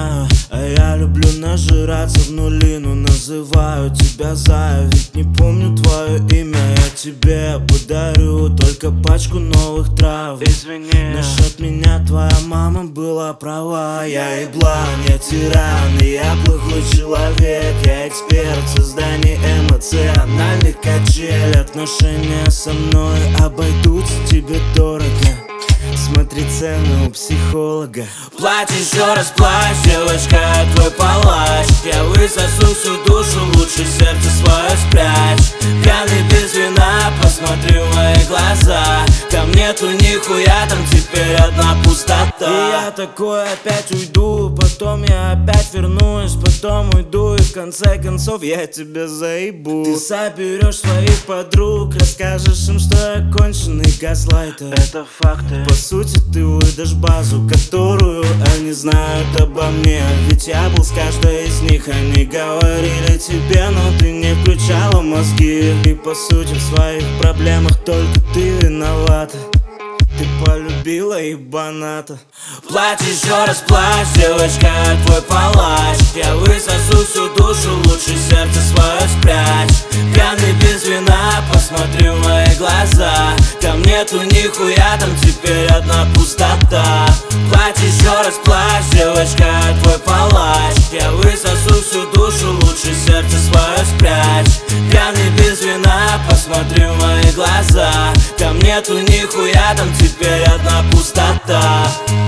знаю, а я люблю нажираться в нули. Но называю тебя Зая, ведь не помню твое имя. Я тебе подарю только пачку новых трав. Извини, насчет меня твоя мама была права. Я еблан, я тиран, и я плохой человек. Я эксперт в создании эмоциональных качелей. Отношения со мной обойдутся тебе дорого. Смотри цену у психолога. плачь еще раз, плачь, девочка, я твой палач. Я высосу всю душу, лучше сердце свое спрячь. Пьяный без вина, посмотри в мои глаза. Там нету нихуя, там теперь одна пустота. И я такой опять уйду, потом я опять вернусь, потом уйду, и в конце концов я тебя заебу. Ты соберешь своих подруг, расскажешь им, что я конченый газлайтер. Это факты. По сути ты выдашь базу, которую они знают обо мне. Ведь я был с каждой из них, они говорили тебе, но ты не включала мозги. И по сути в своих проблемах только ты виновата. Ты полюбила ебаната. Плачь еще раз, плачь, девочка, я твой палач. Я высосу всю душу, лучше сердце свое спрячь. Пьяный без вина, посмотри в мои глаза. Там нету нихуя, там теперь одна пустота. Плачь еще раз, плачь, девочка, я твой палач. Я высосу всю душу, лучше сердце свое спрячь. Пьяный без вина, посмотри в мои глаза. Там нету нихуя, там теперь одна пустота.